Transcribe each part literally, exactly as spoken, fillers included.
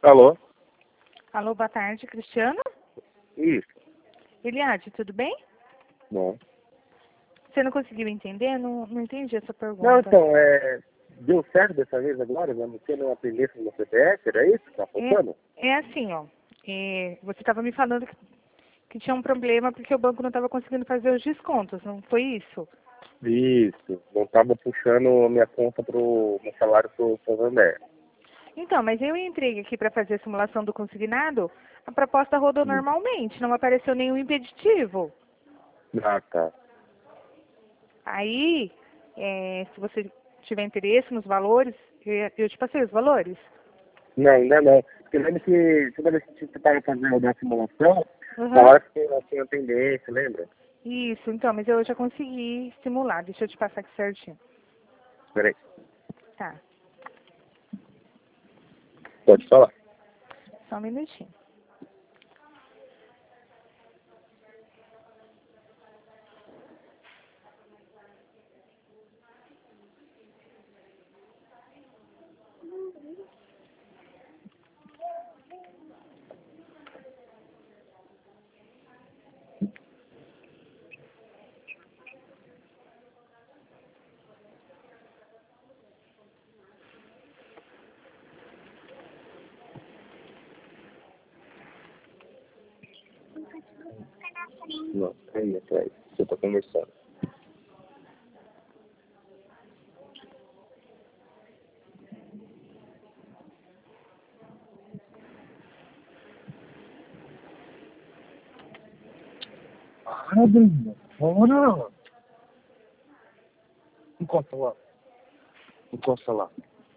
Alô? Alô, boa tarde, Cristiano? Isso. Eliade, tudo bem? Bom. Você não conseguiu entender? Não, não entendi essa pergunta. Não, então, é... deu certo dessa vez agora? Vamos ter uma pendência no C P F? Era isso que tá faltando? É, é assim, ó. É, você estava me falando que, que tinha um problema porque o banco não estava conseguindo fazer os descontos, não foi isso? Isso. Não tava puxando a minha conta pro meu salário pro Santander. Então, mas eu entrei aqui para fazer a simulação do consignado, a proposta rodou Hum. normalmente, não apareceu nenhum impeditivo. Ah, tá. Aí, é, se você tiver interesse nos valores, eu, eu te passei os valores? Não, ainda não. Porque lembra que toda vez que a gente tava fazendo a simulação, Uhum. na hora que eu tinha pendência, lembra? Isso, então, mas eu já consegui simular. Deixa eu te passar aqui certinho. Peraí. Tá, Pode falar. só um minutinho. Não, aí atrás. Você tá conversando. Para, Bruna. Bora. Encosta lá. Encosta lá.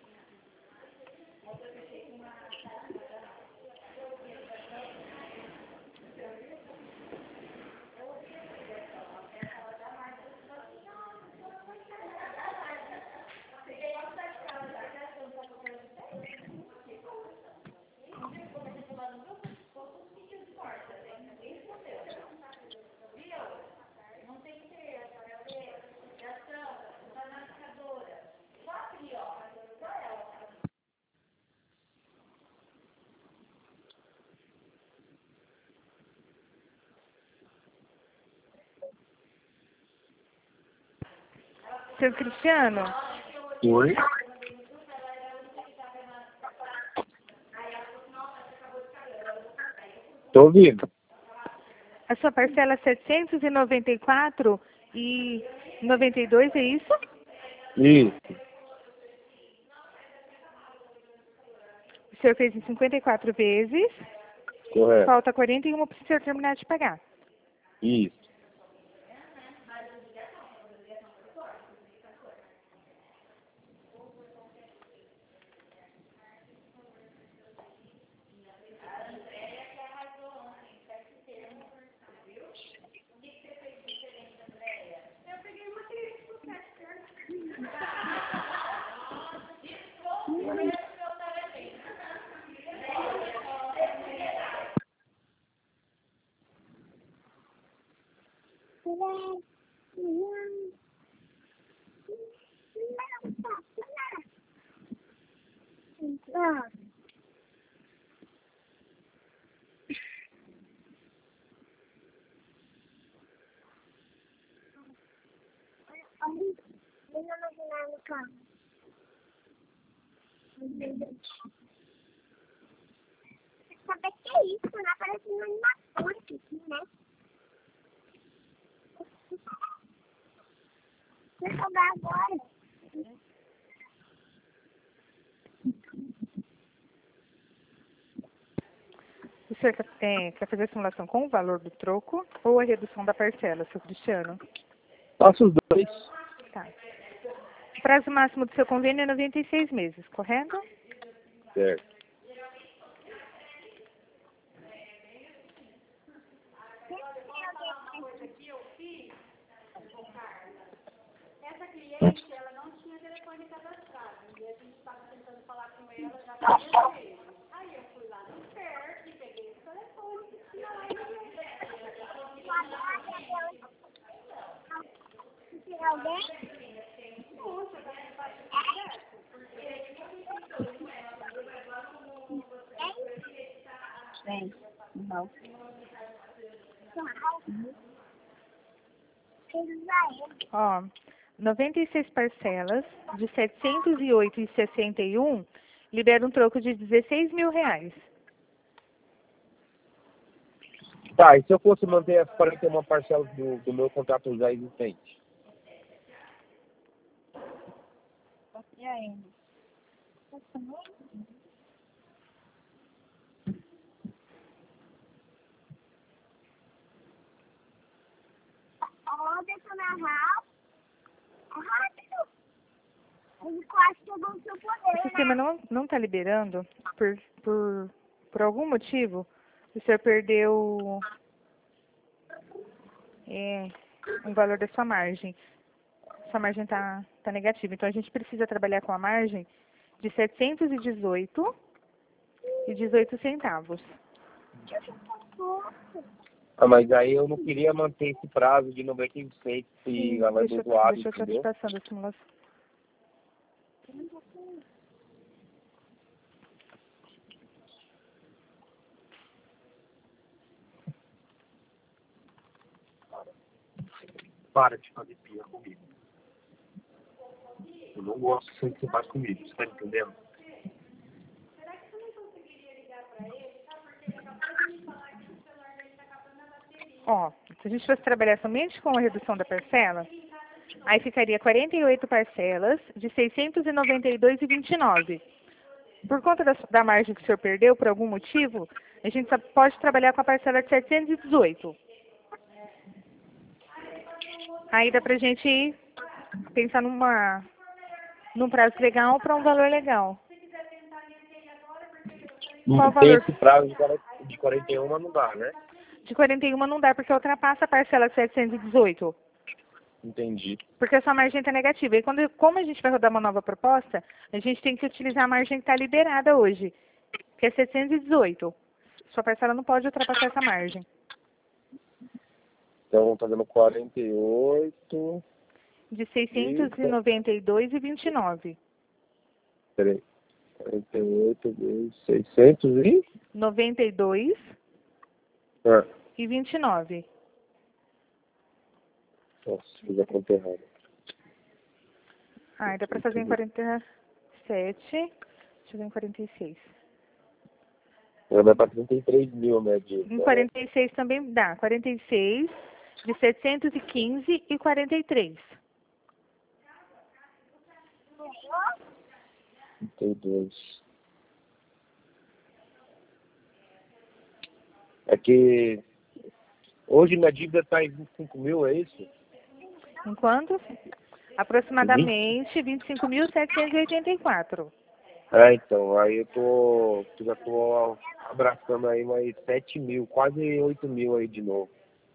Seu Cristiano, Oi? Tô ouvindo. a sua parcela é setecentos e noventa e quatro e noventa e dois, é isso? Isso. O senhor fez em cinquenta e quatro vezes, Correto. falta quarenta e um para o senhor terminar de pagar. Isso. Saber que é isso, né? Parece uma animação aqui, né? Vou jogar agora. O senhor quer, é, quer fazer a simulação com o valor do troco ou a redução da parcela, seu Cristiano? Faça os dois. Tá. O prazo máximo do seu convênio é noventa e seis meses, correto? Certo. Essa cliente, ela não tinha telefone cadastrado. E a gente estava tentando falar com ela já faz um mês. Aí eu fui lá no C E R e peguei o telefone e não é ninguém. Tem alguém? Puxa, vai fazer direto. Porque Vem. Não. Ó, noventa e seis parcelas de setecentos e oito e sessenta e um libera um troco de dezesseis mil reais. Tá, e se eu fosse manter as quarenta e uma parcelas do, do meu contrato já existente? E aí? Ó, deixa eu narrar. É rápido. Eu acho que eu vou seu O poder, sistema né? não não está liberando por, por, por algum motivo. O senhor perdeu é, um valor da sua margem. Sua margem está tá negativa. Então a gente precisa trabalhar com a margem de setecentos e dezoito e dezoito centavos. Ah, mas aí eu não queria manter esse prazo de noventa e seis se Sim, ela vai deixa, do eu- lado, deixa eu estar te entendeu? passando a simulação. Para de fazer pia comigo. Eu não gosto sempre que você faz comigo, você tá entendendo? Será que você não conseguiria ligar pra ele? Sabe, porque ele acabou de me falar que o celular dele tá acabando a bateria. Ó, se a gente fosse trabalhar somente com a redução da parcela, aí ficaria quarenta e oito parcelas de seiscentos e noventa e dois e vinte e nove. Por conta da, da margem que o senhor perdeu, por algum motivo, a gente só pode trabalhar com a parcela de setecentos e dezoito. Aí dá pra gente pensar numa, num prazo legal para um valor legal. Qual o Não tem valor? esse prazo de quarenta de quarenta e um, mas não dá, né? De quarenta e um não dá, porque ultrapassa a parcela de setecentos e dezoito. Entendi. Porque a sua margem está negativa. E quando, como a gente vai rodar uma nova proposta, a gente tem que utilizar a margem que está liberada hoje, que é setecentos e dezoito. Sua parcela não pode ultrapassar essa margem. Então vamos fazendo quarenta e oito. De seiscentos e noventa e dois e vinte e nove. Peraí. quarenta e oito vezes seiscentos e. noventa e dois Ah, e vinte e nove. nossa, fiz a conta errada. Ah, dá para fazer em quarenta e sete. Deixa eu ver em quarenta e seis. Ela vai para trinta e três mil, né, de. Em quarenta e seis também dá. quarenta e seis, de setecentos e quinze e quarenta e três. trinta e dois. É que hoje minha dívida está em vinte e cinco mil, é isso? Enquanto? Aproximadamente vinte e cinco mil setecentos e oitenta e quatro. É, então, aí eu tô. Eu já tô abraçando aí mais sete mil, quase oito mil aí de novo.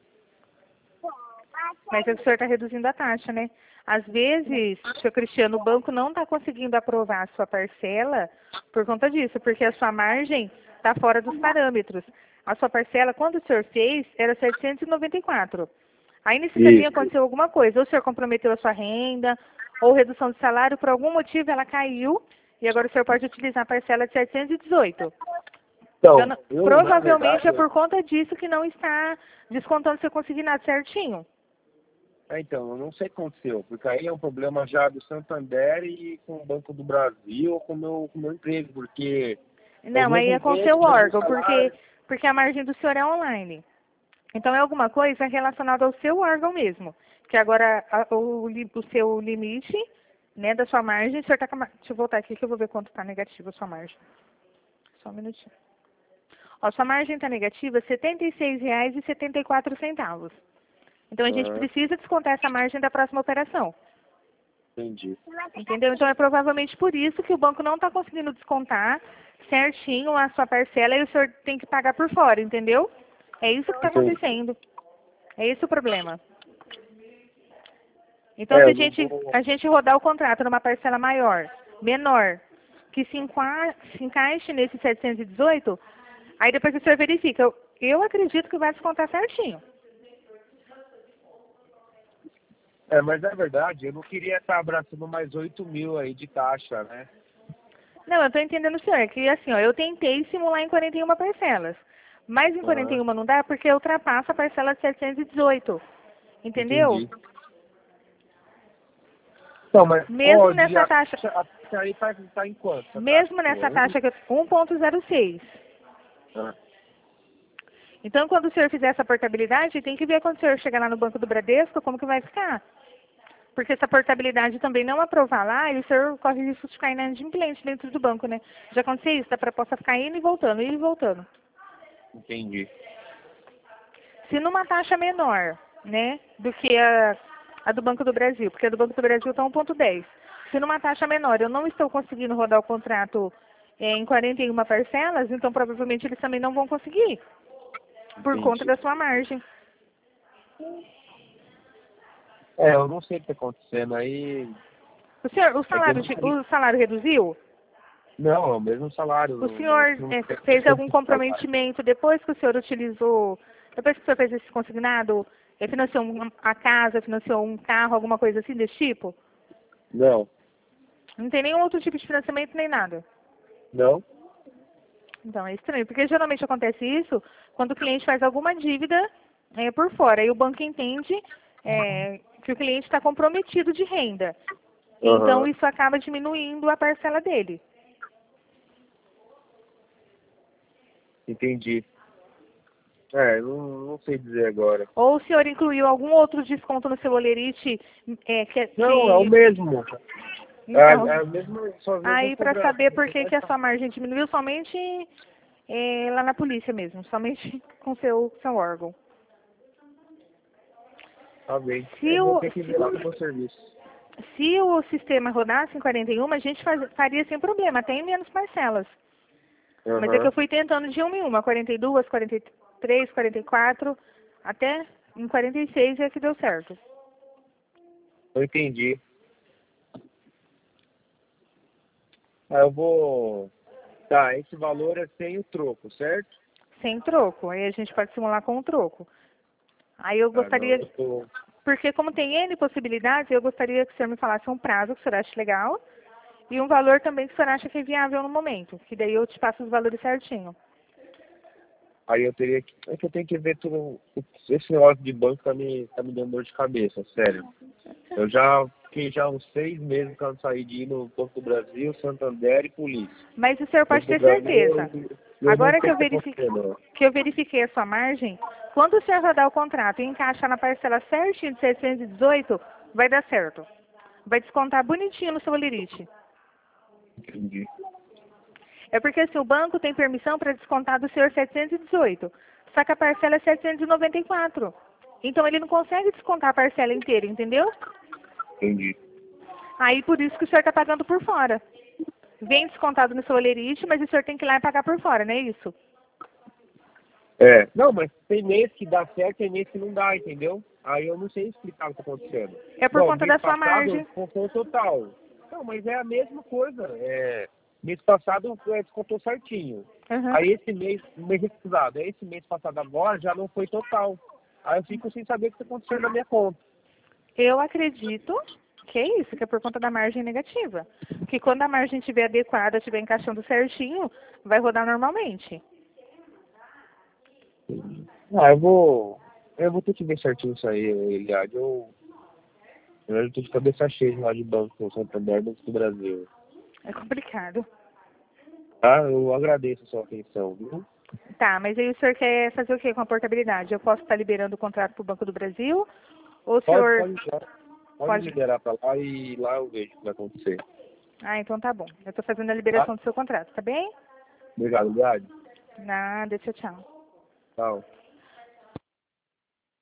Mas o senhor está reduzindo a taxa, né? Às vezes, senhor Cristiano, o banco não está conseguindo aprovar a sua parcela por conta disso, porque a sua margem está fora dos parâmetros. A sua parcela, quando o senhor fez, era setecentos e noventa e quatro. Aí nesse caminho Isso. aconteceu alguma coisa. Ou o senhor comprometeu a sua renda, ou redução de salário, por algum motivo ela caiu, e agora o senhor pode utilizar a parcela de setecentos e dezoito. Então, Então, eu, provavelmente na é verdade, por conta disso que não está descontando seu consignado certinho. é, então, eu não sei o que aconteceu, porque aí é um problema já do Santander e com o Banco do Brasil ou com o meu, com o meu emprego, porque... Não, aí é com o seu órgão, porque, porque a margem do senhor é online. Então é alguma coisa relacionada ao seu órgão mesmo. Que agora a, o, li- o seu limite, né, da sua margem, o senhor tá com a, mar- deixa eu voltar aqui que eu vou ver quanto está negativa a sua margem. Só um minutinho. Ó, sua margem está negativa setenta e seis reais e setenta e quatro centavos. Então a gente Ah, precisa descontar essa margem da próxima operação. entendi. Entendeu? Então é provavelmente por isso que o banco não está conseguindo descontar certinho a sua parcela e o senhor tem que pagar por fora, entendeu? É isso que está Entendi. acontecendo. É esse o problema. Então É, se a eu não gente, vou- a gente rodar o contrato numa parcela maior, menor, que se, enqua- se encaixe nesse setecentos e dezoito, aí depois o senhor verifica. Eu, eu acredito que vai descontar certinho. É, mas é verdade, eu não queria estar abraçando mais oito mil aí de taxa, né? Não, eu tô entendendo o senhor. É que assim, ó, eu tentei simular em quarenta e uma parcelas. Mas em quarenta e Ah, uma não dá porque ultrapassa a parcela de setecentos e dezoito. Entendeu? entendi. Então, mas Mesmo pode, nessa a, taxa, a, aí tá, tá em quanto essa taxa mesmo nessa sua, hein? taxa que um ponto zero seis. Ah, Então, quando o senhor fizer essa portabilidade, tem que ver quando o senhor chegar lá no Banco do Bradesco, como que vai ficar. Porque se a portabilidade também não aprovar lá, aí o senhor corre o risco de ficar inadimplente dentro do banco, né? Já aconteceu isso, da proposta ficar indo e voltando, indo e voltando. entendi. Se numa taxa menor, né, do que a, a do Banco do Brasil, porque a do Banco do Brasil está um ponto dez. Se numa taxa menor eu não estou conseguindo rodar o contrato é, em quarenta e uma parcelas, então provavelmente eles também não vão conseguir, por conta Entendi. da sua margem. É, eu não sei o que tá acontecendo aí. O senhor, o É que eu salário, não de- sei. o salário reduziu? Não, é o mesmo salário. O Não, não, senhor não é, tem fez algum salário. comprometimento depois que o senhor utilizou, depois que o senhor fez esse consignado, é, financiou um- a casa, financiou um carro, alguma coisa assim desse tipo? Não, Não tem nenhum outro tipo de financiamento nem nada. não. Então, é estranho, porque geralmente acontece isso quando o cliente faz alguma dívida é, por fora, e o banco entende é, que o cliente está comprometido de renda. Então, Aham, isso acaba diminuindo a parcela dele. entendi. É, não, não sei dizer agora. Ou o senhor incluiu algum outro desconto no seu olerite é, que, Não, é o que... mesmo. É, Então, é a mesma, só as mesmas aí para cobranças. saber por que, que a sua margem diminuiu, somente é, lá na polícia mesmo, somente com seu, seu órgão. Tá bem. Se Eu vou o, ter que se, ver lá no meu serviço. se o sistema rodasse em quarenta e um, a gente faz, faria sem problema, até em menos parcelas. Mas é que eu Aham, fui tentando de uma em uma, quarenta e duas, quarenta e três, quarenta e quatro, até em quarenta e seis é que deu certo. eu entendi. Ah, eu vou... Tá, esse valor é sem o troco, certo? Sem troco. Aí a gente pode simular com o troco. Aí eu Ah, não, gostaria, eu tô... porque como tem N possibilidades, eu gostaria que o senhor me falasse um prazo que o senhor acha legal e um valor também que o senhor acha que é viável no momento, que daí eu te passo os valores certinho. Aí eu teria que... É que eu tenho que ver tudo... Esse negócio de banco tá me, tá me dando dor de cabeça, sério. Eu já fiquei já uns seis meses quando saí de ir no Banco do Brasil, Santander e Polícia. Mas o senhor pode Banco do ter Brasil, certeza. eu, eu não Agora que sei eu o que tá verifiquei, acontecendo. que eu verifiquei a sua margem, quando o senhor rodar o contrato e encaixar na parcela certinho de seiscentos e dezoito, vai dar certo. Vai descontar bonitinho no seu olerite. Entendi. É porque assim, o banco tem permissão para descontar do senhor setecentos e dezoito, só que a parcela é setecentos e noventa e quatro. Então ele não consegue descontar a parcela inteira, entendeu? Entendi. Aí por isso que o senhor está pagando por fora. Vem descontado no seu olerite, mas o senhor tem que ir lá e pagar por fora, não é isso? É, não, mas tem mês que dá certo, tem mês que não dá, entendeu? Aí eu não sei explicar o que tá acontecendo. É por Bom, conta mês da sua passado margem. descontou total. Não, mas é a mesma coisa. É, mês passado é, descontou certinho. Uhum. Aí esse mês, mês recusado, aí esse mês passado agora já não foi total. Aí eu fico sem saber o que tá acontecendo na minha conta. Eu acredito que é isso, que é por conta da margem negativa. Que quando a margem estiver adequada, estiver encaixando certinho, vai rodar normalmente. Ah, eu vou. Eu vou ter que ver certinho isso aí, Eliade. Eu, eu tô de cabeça cheia lá de banco no Santander Banco do Brasil. É complicado. Tá? Eu agradeço a sua atenção, viu? Tá, mas aí o senhor quer fazer o quê com a portabilidade? Eu posso estar liberando o contrato para o Banco do Brasil? Ou o Pode, senhor pode, pode, pode pode... liberar pra lá e lá eu vejo o que vai acontecer. Ah, então tá bom. Eu estou fazendo a Tá? liberação do seu contrato, tá bem? Obrigado, Eliade. Nada, tchau, tchau. Tchau.